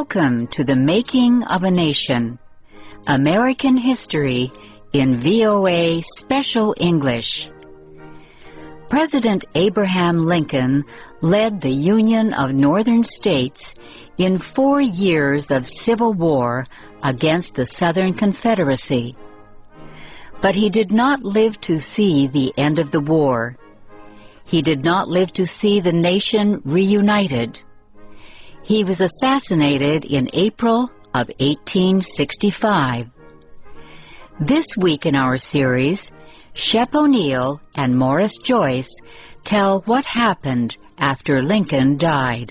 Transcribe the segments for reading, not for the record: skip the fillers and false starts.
Welcome to the Making of a Nation, American History in VOA Special English. President Abraham Lincoln led the Union of Northern States in 4 years of civil war against the Southern Confederacy. But he did not live to see the end of the war. He did not live to see the nation reunited. He was assassinated in April of 1865. This week in our series, Shep O'Neill and Morris Joyce tell what happened after Lincoln died.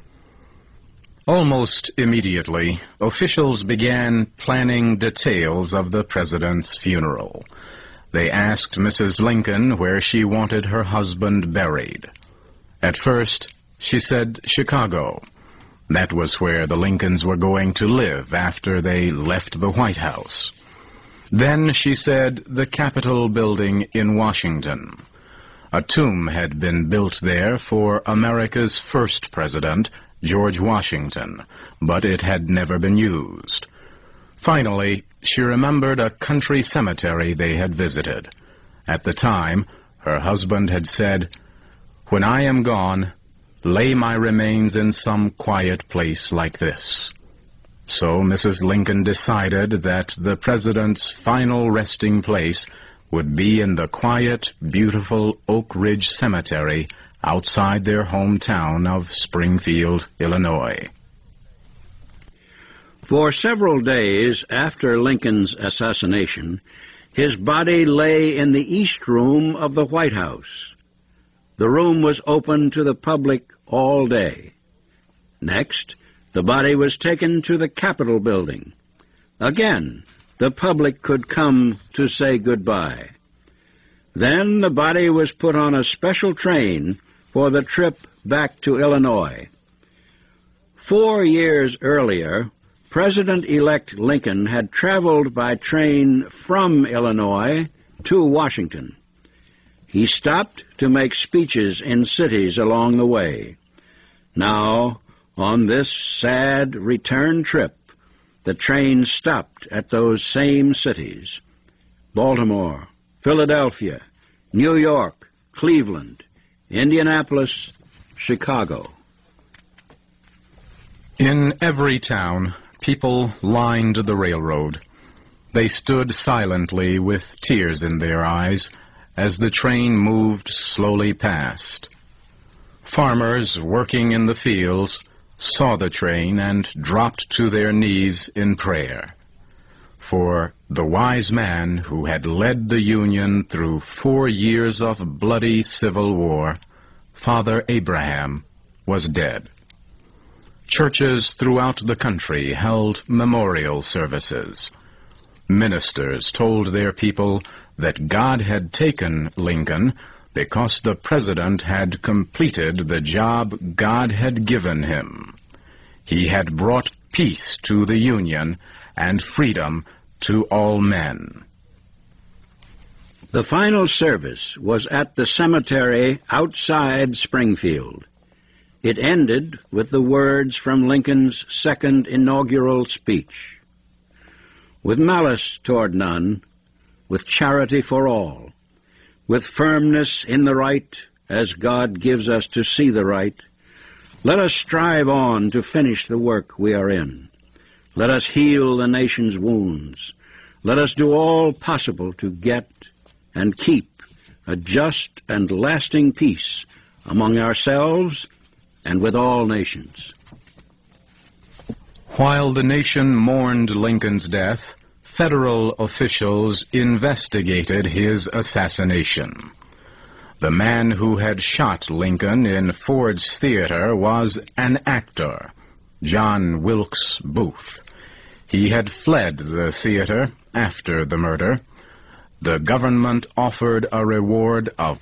Almost immediately, officials began planning details of the president's funeral. They asked Mrs. Lincoln where she wanted her husband buried. At first, she said Chicago. That was where the Lincolns were going to live after they left the White House. Then she said the Capitol building in Washington. A tomb had been built there for America's first president, George Washington, but it had never been used. Finally, she remembered a country cemetery they had visited. At the time, her husband had said, "When I am gone, lay my remains in some quiet place like this." So Mrs. Lincoln decided that the president's final resting place would be in the quiet, beautiful Oak Ridge Cemetery outside their hometown of Springfield, Illinois. For several days after Lincoln's assassination, his body lay in the East Room of the White House. The room was open to the public all day. Next, the body was taken to the Capitol building. Again, the public could come to say goodbye. Then the body was put on a special train for the trip back to Illinois. 4 years earlier, President-elect Lincoln had traveled by train from Illinois to Washington. He stopped to make speeches in cities along the way. Now, on this sad return trip, the train stopped at those same cities: Baltimore, Philadelphia, New York, Cleveland, Indianapolis, Chicago. In every town, people lined the railroad. They stood silently with tears in their eyes as the train moved slowly past. Farmers working in the fields saw the train and dropped to their knees in prayer. For the wise man who had led the Union through 4 years of bloody civil war, Father Abraham, was dead. Churches throughout the country held memorial services. Ministers told their people that God had taken Lincoln because the president had completed the job God had given him. He had brought peace to the Union and freedom to all men. The final service was at the cemetery outside Springfield. It ended with the words from Lincoln's second inaugural speech: "With malice toward none, with charity for all, with firmness in the right, as God gives us to see the right, let us strive on to finish the work we are in. Let us heal the nation's wounds. Let us do all possible to get and keep a just and lasting peace among ourselves and with all nations." While the nation mourned Lincoln's death, federal officials investigated his assassination. The man who had shot Lincoln in Ford's Theater was an actor, John Wilkes Booth. He had fled the theater after the murder. The government offered a reward of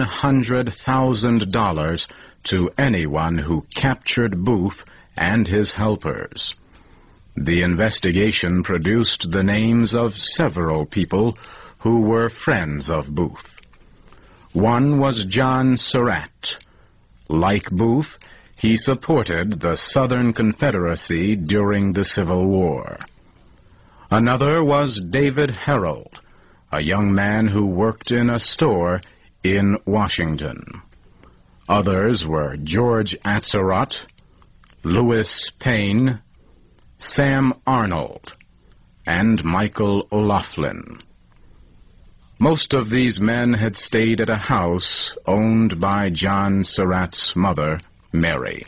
$100,000 to anyone who captured Booth and his helpers. The investigation produced the names of several people who were friends of Booth. One was John Surratt. Like Booth, He supported the Southern Confederacy during the Civil War. Another was David Herold, a young man who worked in a store in Washington. Others were George Atzerodt, Louis Payne, Sam Arnold, and Michael O'Laughlin. Most of these men had stayed at a house owned by John Surratt's mother, Mary.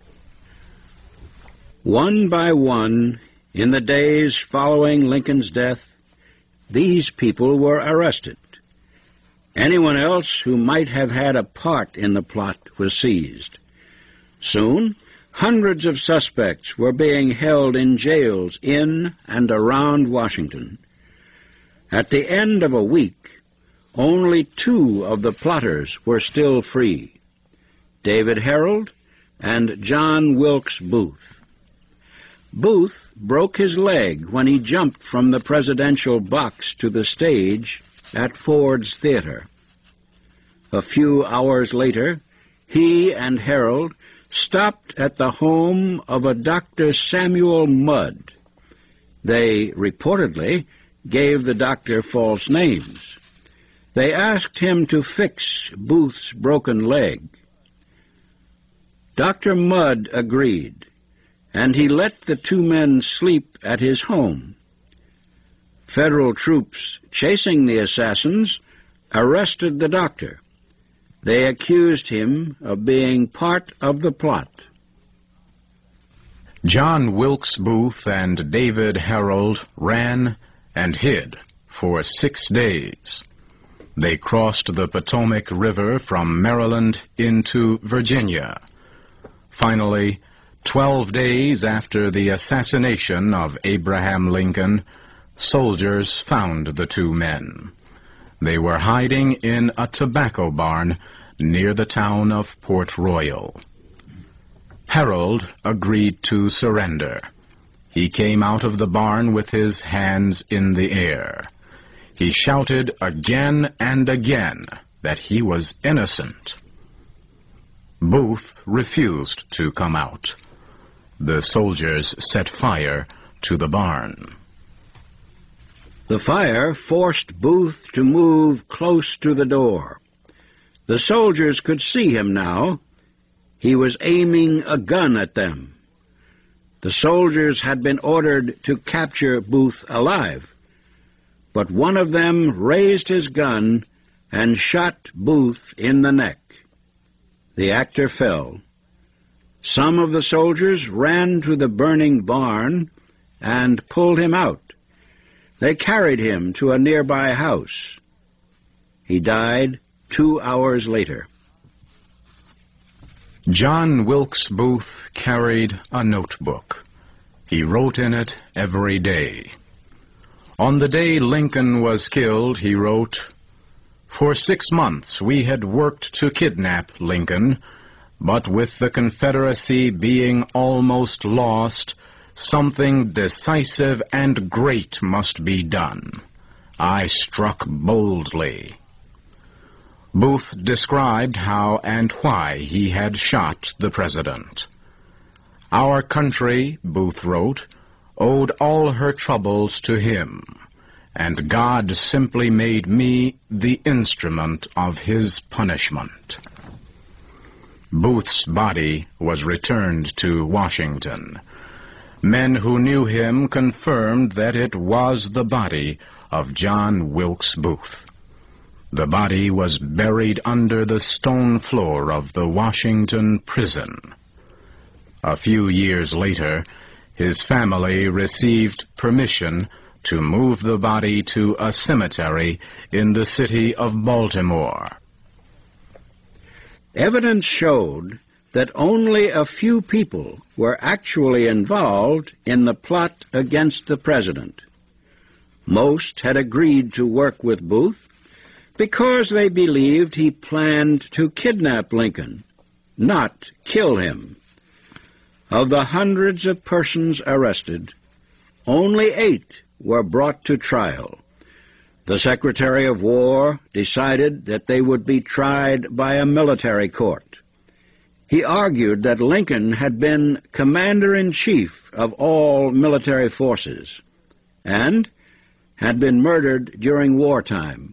One by one, in the days following Lincoln's death, these people were arrested. Anyone else who might have had a part in the plot was seized. Soon, hundreds of suspects were being held in jails in and around Washington. At the end of a week, only 2 of the plotters were still free, David Herold and John Wilkes Booth. Booth broke his leg when he jumped from the presidential box to the stage at Ford's Theater. A few hours later, he and Herold stopped at the home of a Dr. Samuel Mudd. They reportedly gave the doctor false names. They asked him to fix Booth's broken leg. Dr. Mudd agreed, and he let the 2 men sleep at his home. Federal troops chasing the assassins arrested the doctor. They accused him of being part of the plot. John Wilkes Booth and David Herold ran and hid for 6 days. They crossed the Potomac River from Maryland into Virginia. Finally, 12 days after the assassination of Abraham Lincoln, soldiers found the 2 men. They were hiding in a tobacco barn near the town of Port Royal. Herold agreed to surrender. He came out of the barn with his hands in the air. He shouted again and again that he was innocent. Booth refused to come out. The soldiers set fire to the barn. The fire forced Booth to move close to the door. The soldiers could see him now. He was aiming a gun at them. The soldiers had been ordered to capture Booth alive, but one of them raised his gun and shot Booth in the neck. The actor fell. Some of the soldiers ran to the burning barn and pulled him out. They carried him to a nearby house. He died 2 hours later. John Wilkes Booth carried a notebook. He wrote in it every day. On the day Lincoln was killed, he wrote, "For 6 months we had worked to kidnap Lincoln, but with the Confederacy being almost lost, something decisive and great must be done. I struck boldly." Booth described how and why he had shot the president. "Our country," Booth wrote, "owed all her troubles to him, and God simply made me the instrument of his punishment." Booth's body was returned to Washington. Men who knew him confirmed that it was the body of John Wilkes Booth. The body was buried under the stone floor of the Washington prison. A few years later, his family received permission to move the body to a cemetery in the city of Baltimore. Evidence showed that only a few people were actually involved in the plot against the president. Most had agreed to work with Booth because they believed he planned to kidnap Lincoln, not kill him. Of the hundreds of persons arrested, only 8 were brought to trial. The Secretary of War decided that they would be tried by a military court. He argued that Lincoln had been commander-in-chief of all military forces and had been murdered during wartime.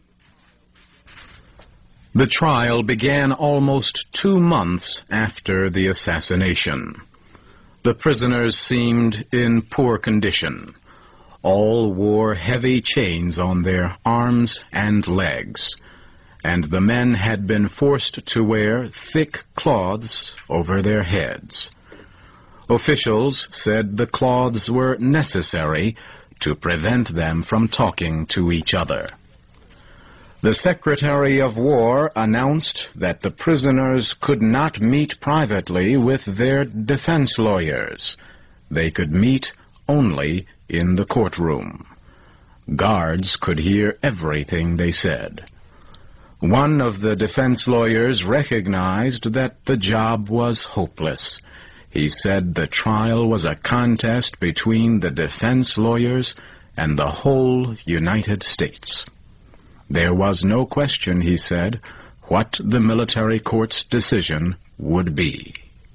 The trial began almost 2 months after the assassination. The prisoners seemed in poor condition. All wore heavy chains on their arms and legs, and the men had been forced to wear thick cloths over their heads. Officials said the cloths were necessary to prevent them from talking to each other. The Secretary of War announced that the prisoners could not meet privately with their defense lawyers. They could meet only in the courtroom. Guards could hear everything they said. One of the defense lawyers recognized that the job was hopeless. He said the trial was a contest between the defense lawyers and the whole United States. There was no question, he said, what the military court's decision would be.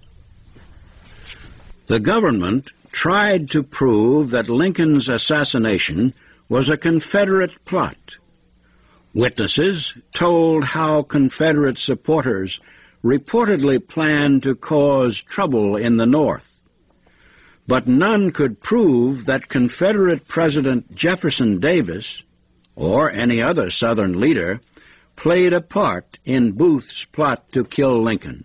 The government tried to prove that Lincoln's assassination was a Confederate plot. Witnesses told how Confederate supporters reportedly planned to cause trouble in the North. But none could prove that Confederate President Jefferson Davis, or any other Southern leader, played a part in Booth's plot to kill Lincoln.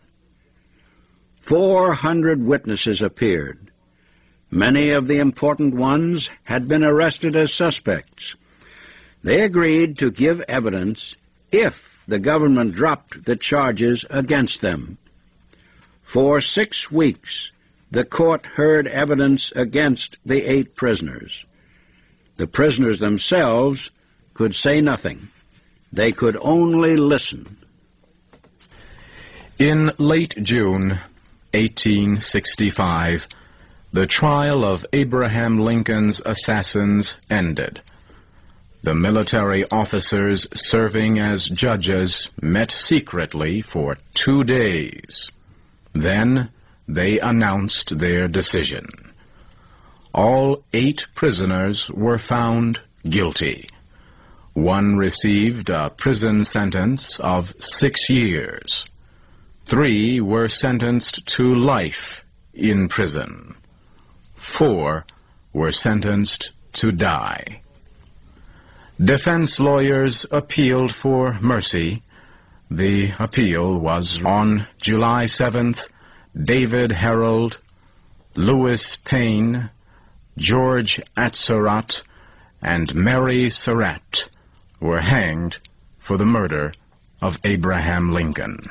400 witnesses appeared. Many of the important ones had been arrested as suspects. They agreed to give evidence if the government dropped the charges against them. For 6 weeks, the court heard evidence against the 8 prisoners. The prisoners themselves could say nothing. They could only listen. In late June 1865, the trial of Abraham Lincoln's assassins ended. The military officers serving as judges met secretly for 2 days. Then they announced their decision. All 8 prisoners were found guilty. One received a prison sentence of 6 years. 3 were sentenced to life in prison. 4 were sentenced to die. Defense lawyers appealed for mercy. The appeal was on July 7th. David Harold, Louis Payne, George Atzerodt, and Mary Surratt were hanged for the murder of Abraham Lincoln.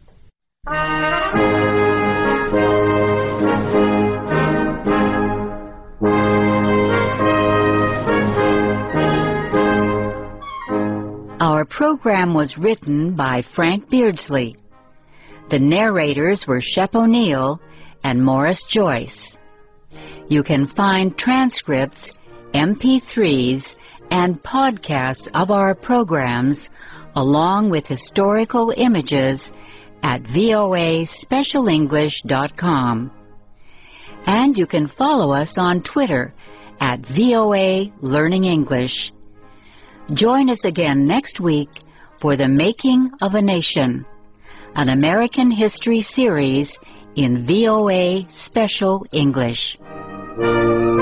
Our program was written by Frank Beardsley. The narrators were Shep O'Neill and Morris Joyce. You can find transcripts, MP3s, and podcasts of our programs, along with historical images, at voaspecialenglish.com. And you can follow us on Twitter at VOA Learning English. Join us again next week for The Making of a Nation, an American history series in VOA Special English.